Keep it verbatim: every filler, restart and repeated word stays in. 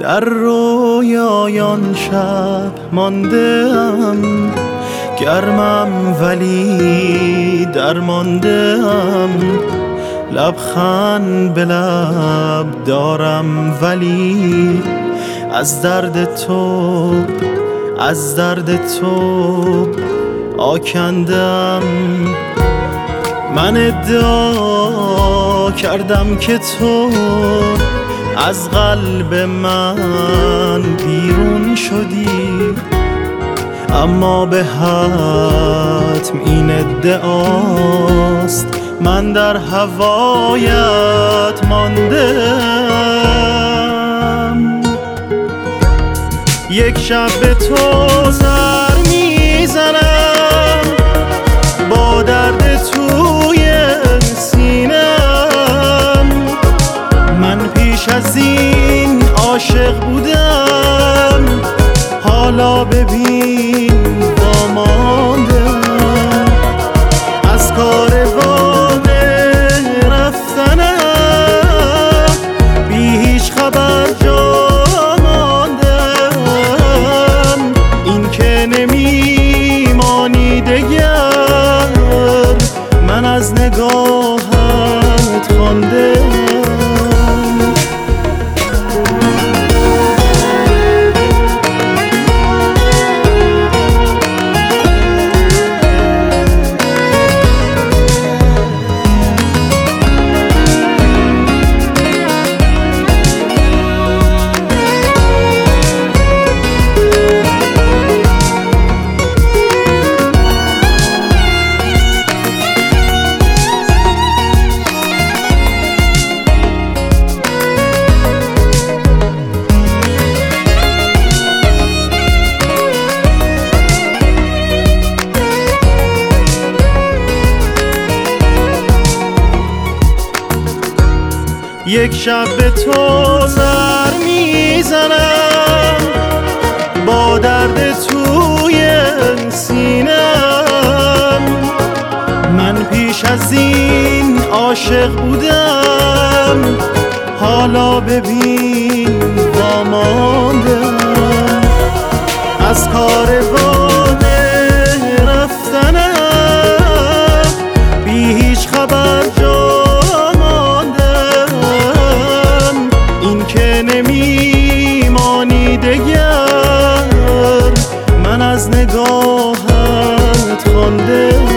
در رویایان شب ماندم، گرمم ولی درماندم، لبخند به لب دارم ولی از درد تو از درد تو آکندم. من ادعا کردم که تو از قلب من بیرون شدی، اما به حتم این ادعاست من در هوایت ماندم. یک شب به تو سر میزنم با درد توی سینم، من پیش از این عاشق بودم، حالا ببین واماندم. از کاروان رفتنم بی هیچ خبر جا ماندم، این که نمیمانی دگر من از نگاهت خواندم. یک شب به تو سر میزنم با درد توی سینم، من پیش از این عاشق بودم، حالا ببین واماندم. از کاروان رفتنم بی هیچ خبر جا نمیمانی دگر من از نگاهت خواندم.